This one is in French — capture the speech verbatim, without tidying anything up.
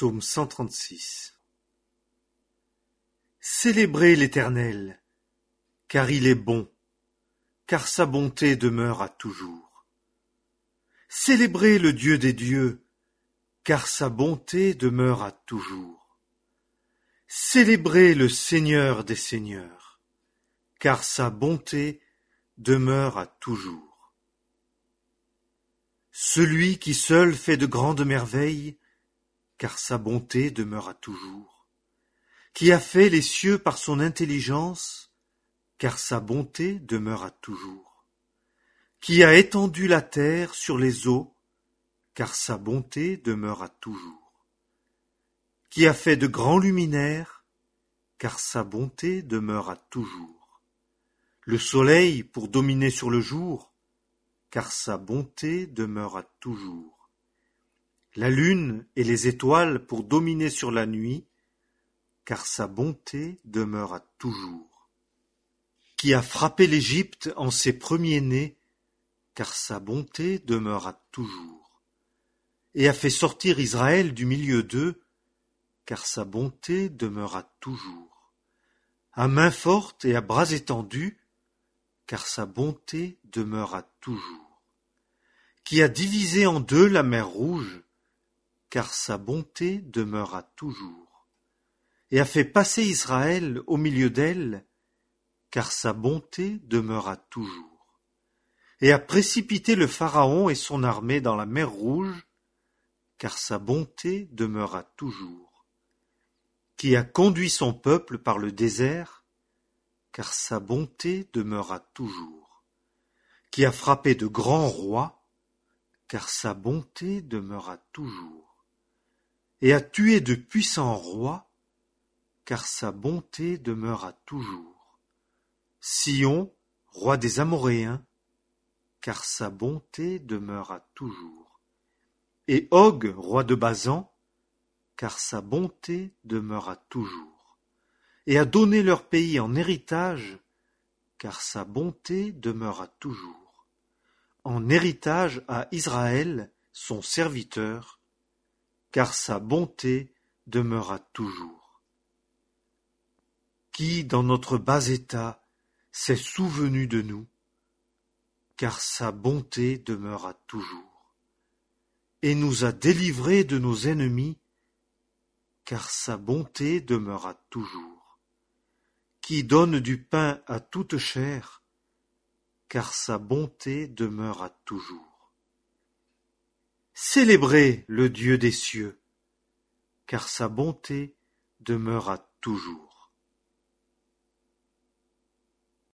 Psaume cent trente-six. Célébrez l'Éternel, car il est bon, car sa bonté demeure à toujours. Célébrez le Dieu des dieux, car sa bonté demeure à toujours. Célébrez le Seigneur des seigneurs, car sa bonté demeure à toujours. Celui qui seul fait de grandes merveilles, car sa bonté demeure à toujours. Qui a fait les cieux par son intelligence, car sa bonté demeure à toujours. Qui a étendu la terre sur les eaux, car sa bonté demeure à toujours. Qui a fait de grands luminaires, car sa bonté demeure à toujours. Le soleil pour dominer sur le jour, car sa bonté demeure à toujours. La lune et les étoiles pour dominer sur la nuit, car sa bonté demeure à toujours. Qui a frappé l'Égypte en ses premiers-nés, car sa bonté demeure à toujours. Et a fait sortir Israël du milieu d'eux, car sa bonté demeure à toujours. À main forte et à bras étendus, car sa bonté demeure à toujours. Qui a divisé en deux la mer Rouge, car sa bonté demeure à toujours. Et a fait passer Israël au milieu d'elle, car sa bonté demeure à toujours. Et a précipité le Pharaon et son armée dans la mer Rouge, car sa bonté demeure à toujours. Qui a conduit son peuple par le désert, car sa bonté demeure à toujours. Qui a frappé de grands rois, car sa bonté demeure à toujours. Et a tué de puissants rois, car sa bonté demeure à toujours. Sion, roi des Amoréens, car sa bonté demeure à toujours. Et Og, roi de Basan, car sa bonté demeure à toujours. Et a donné leur pays en héritage, car sa bonté demeure à toujours. En héritage à Israël, son serviteur, car sa bonté demeure à toujours. Qui, dans notre bas état, s'est souvenu de nous, car sa bonté demeure à toujours, et nous a délivrés de nos ennemis, car sa bonté demeure à toujours. Qui donne du pain à toute chair, car sa bonté demeure à toujours. Célébrez le Dieu des cieux, car sa bonté demeure à toujours.